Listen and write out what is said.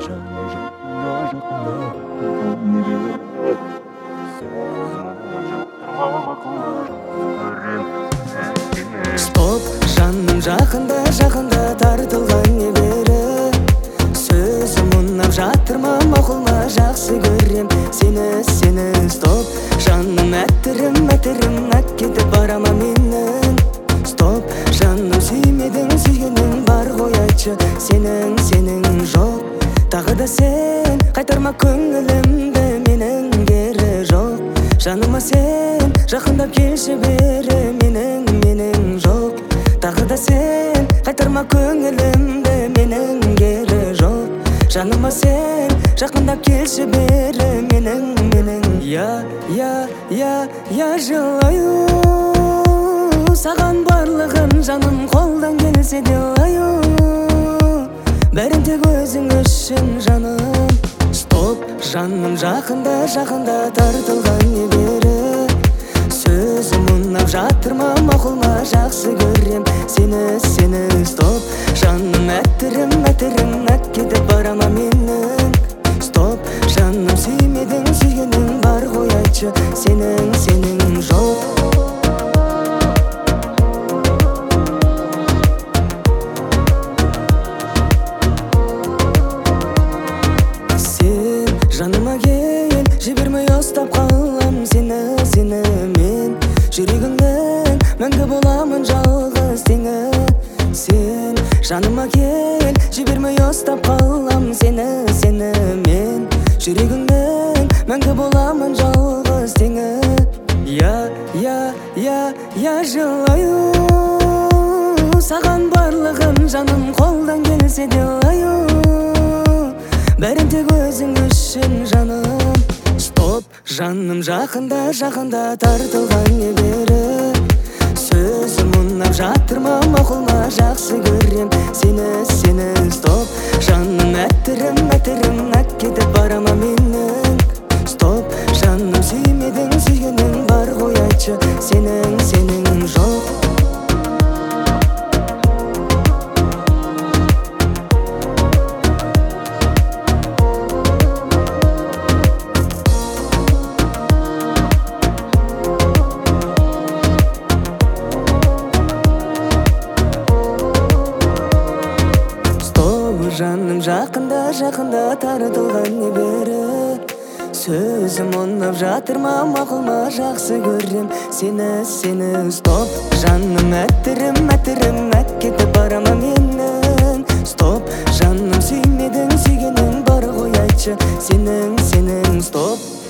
Стоп, жаным жақында тартылған не бері. Сөзім ұнап жатыр ма, мақұл ма, жақсы көрем сені. Стоп, жаным әттірім, әт кетіп барама менің. Стоп, жаным сүймедің, сүйгенің бар ғой айтшы, сенің жоқ. Тағы да сен қайтарма көңілімді, менің кері жоқ. Жаныма сен жақындап келші бері, менің жоқ. Тағы да сен қайтарма көңілімді, менің кері жоқ. Жаныма сен жақындап келші бері, менің. Я жылаю, саған барлығын жаным қолдан келсе де лаю. Бәрін тек өзің үшін жаным. Стоп, жаным жақында тартылған не бері. Сөзім ұнап жатыр ма, мақұл ма, жақсы көрем сені. Стоп, жаным әттірім, әт кетіп барама менің. Стоп, жаным сүймедің, сүйгенің бар ғой айтшы, сенің жоқ. Жаныма кел, жібермей ұстап қалам сені. Мен жүрегіңнің мәңгі боламын жалғыз теңі. Сен жаныма кел, жібермей ұстап қалам сені. Мен жүрегіңнің мәңгі боламын жалғыз теңі. Я жылаю, саған барлығын жаным қолдан келсе де лаю. Бәрін тек өзің үшін жаным. Стоп, жаным жақында тартылған не бері. Сөзім ұнап жатыр ма, мақұл ма, жақсы көрем сені. Стоп, жаным әттірім, әт кетіп барама менің. Стоп, жаным сүймедің, сүйгенің бар ғой айтшы, сенің жоқ. Жаным жақында тартылған не бері. Сөзім ұнап жатыр ма, мақұл ма, жақсы көрем сені. Стоп, жаным әттірім, әт кетіп барама менің. Стоп, жаным сүймедің, сүйгенің бар ғой айтшы, сенің. Стоп.